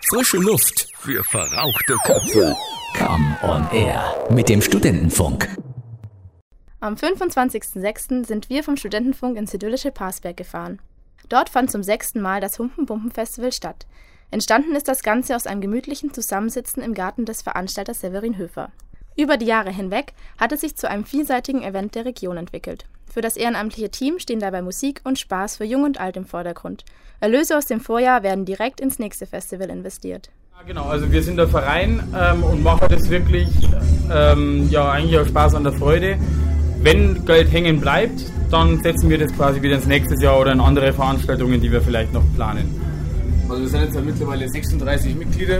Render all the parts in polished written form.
Frische Luft für verrauchte Köpfe. Come on Air mit dem Studentenfunk. Am 25.06. sind wir vom Studentenfunk ins idyllische Parsberg gefahren. Dort fand zum 6. Mal das Humpen-Bumpen-Festival statt. Entstanden ist das Ganze aus einem gemütlichen Zusammensitzen im Garten des Veranstalters Severin Höfer. Über die Jahre hinweg hat es sich zu einem vielseitigen Event der Region entwickelt. Für das ehrenamtliche Team stehen dabei Musik und Spaß für Jung und Alt im Vordergrund. Erlöse aus dem Vorjahr werden direkt ins nächste Festival investiert. Ja, genau, also wir sind der Verein und machen das wirklich eigentlich auch Spaß an der Freude. Wenn Geld hängen bleibt, dann setzen wir das quasi wieder ins nächste Jahr oder in andere Veranstaltungen, die wir vielleicht noch planen. Also wir sind jetzt ja mittlerweile 36 Mitglieder,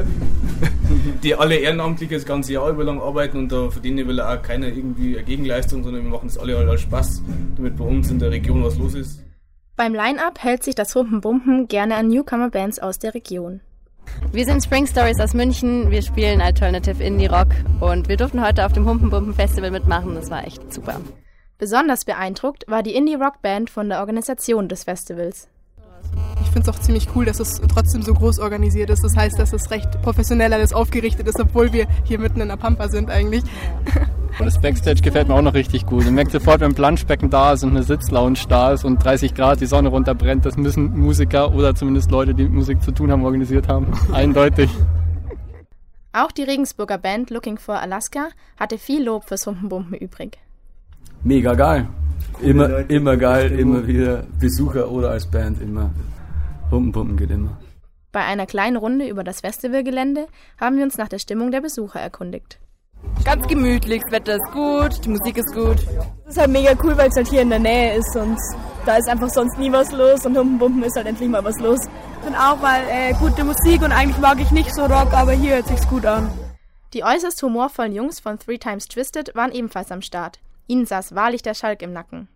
die alle ehrenamtlich das ganze Jahr über lang arbeiten und da verdienen will auch keiner irgendwie eine Gegenleistung, sondern wir machen das alle als Spaß, damit bei uns in der Region was los ist. Beim Line-Up hält sich das Humpen-Bumpen gerne an Newcomer-Bands aus der Region. Wir sind Spring Stories aus München, wir spielen Alternative Indie Rock und wir durften heute auf dem Humpen-Bumpen-Festival mitmachen, das war echt super. Besonders beeindruckt war die Indie-Rock-Band von der Organisation des Festivals. Ich finde es auch ziemlich cool, dass es trotzdem so groß organisiert ist. Das heißt, dass es recht professionell alles aufgerichtet ist, obwohl wir hier mitten in der Pampa sind eigentlich. Und das Backstage gefällt mir auch noch richtig gut. Man merkt sofort, wenn ein Planschbecken da ist und eine Sitzlounge da ist und 30 Grad die Sonne runterbrennt, das müssen Musiker oder zumindest Leute, die mit Musik zu tun haben, organisiert haben. Eindeutig. Auch die Regensburger Band Looking for Alaska hatte viel Lob fürs Humpen-Bumpen übrig. Mega geil. Immer geil, immer wieder Besucher oder als Band immer. Humpen geht immer. Bei einer kleinen Runde über das Festivalgelände haben wir uns nach der Stimmung der Besucher erkundigt. Ganz gemütlich, das Wetter ist gut, die Musik ist gut. Es ist halt mega cool, weil es halt hier in der Nähe ist und da ist einfach sonst nie was los und Humpen-Bumpen ist halt endlich mal was los. Und auch weil gute Musik und eigentlich mag ich nicht so Rock, aber hier hört sich's gut an. Die äußerst humorvollen Jungs von Three Times Twisted waren ebenfalls am Start. Ihnen saß wahrlich der Schalk im Nacken.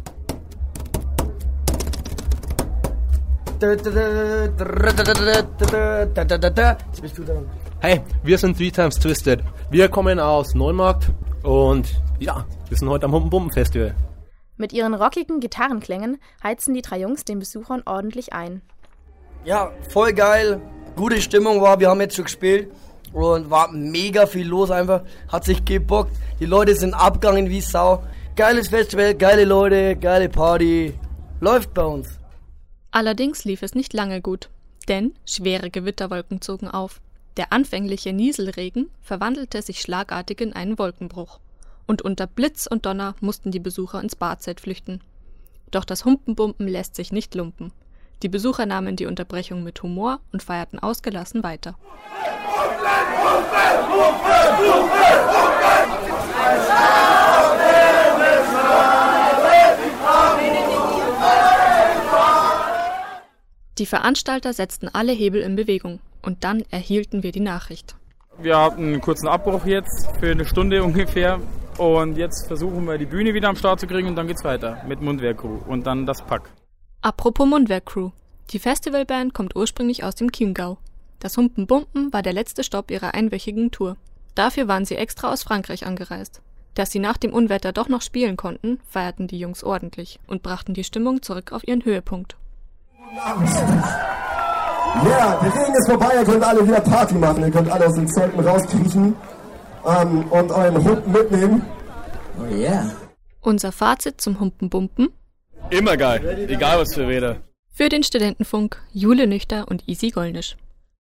Hey, wir sind Three Times Twisted. Wir kommen aus Neumarkt und ja, wir sind heute am Humpen-Bumpen-Festival. Mit ihren rockigen Gitarrenklängen heizen die 3 Jungs den Besuchern ordentlich ein. Ja, voll geil. Gute Stimmung war, wir haben jetzt schon gespielt. Und war mega viel los einfach, hat sich gebockt, die Leute sind abgegangen wie Sau. Geiles Festival, geile Leute, geile Party, läuft bei uns. Allerdings lief es nicht lange gut, denn schwere Gewitterwolken zogen auf. Der anfängliche Nieselregen verwandelte sich schlagartig in einen Wolkenbruch. Und unter Blitz und Donner mussten die Besucher ins Barzelt flüchten. Doch das Humpen-Bumpen lässt sich nicht lumpen. Die Besucher nahmen die Unterbrechung mit Humor und feierten ausgelassen weiter. Die Veranstalter setzten alle Hebel in Bewegung und dann erhielten wir die Nachricht. Wir hatten einen kurzen Abbruch jetzt für eine Stunde ungefähr und jetzt versuchen wir die Bühne wieder am Start zu kriegen und dann geht's weiter mit Mundwerk-Crew und dann das Pack. Apropos Mundwerk-Crew. Die Festivalband kommt ursprünglich aus dem Chiemgau. Das Humpen-Bumpen war der letzte Stopp ihrer einwöchigen Tour. Dafür waren sie extra aus Frankreich angereist. Dass sie nach dem Unwetter doch noch spielen konnten, feierten die Jungs ordentlich und brachten die Stimmung zurück auf ihren Höhepunkt. Ja, der Regen ist vorbei, ihr könnt alle wieder Party machen, ihr könnt alle aus den Zelten rauskriechen und euren Humpen mitnehmen. Oh yeah. Unser Fazit zum Humpen-Bumpen? Immer geil, egal was für Räder. Für den Studentenfunk, Jule Nüchter und Isi Gollnisch.